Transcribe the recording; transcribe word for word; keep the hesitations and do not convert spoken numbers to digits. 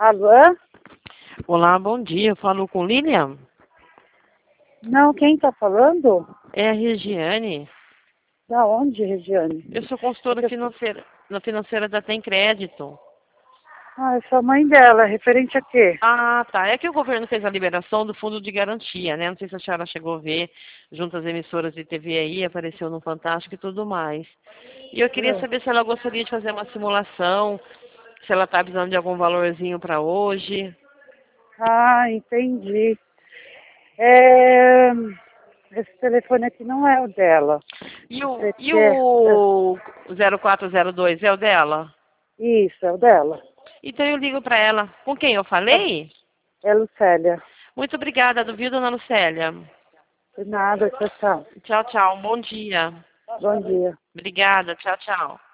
Alô? Olá, bom dia. Eu falo com Lilian. Não, quem tá falando? É a Regiane. Da onde, Regiane? Eu sou consultora financeira, na financeira da Tem Crédito. Ah, eu sou a mãe dela, referente a quê? Ah, tá. É que o governo fez a liberação do fundo de garantia, né? Não sei se a senhora chegou a ver, junto às emissoras de T V aí, apareceu no Fantástico e tudo mais. E eu queria É. saber se ela gostaria de fazer uma simulação, se ela está precisando de algum valorzinho para hoje. Ah, entendi. É... Esse telefone aqui não é o dela. E o, Você e quer? É. o zero quatro zero dois é o dela? Isso, é o dela. Então eu ligo para ela. Com quem eu Tá. falei? É Lucélia. Muito obrigada, viu, dona Lucélia? De nada, tchau, tchau. Tchau, tchau. Um bom dia. Bom dia. Obrigada. Tchau, tchau.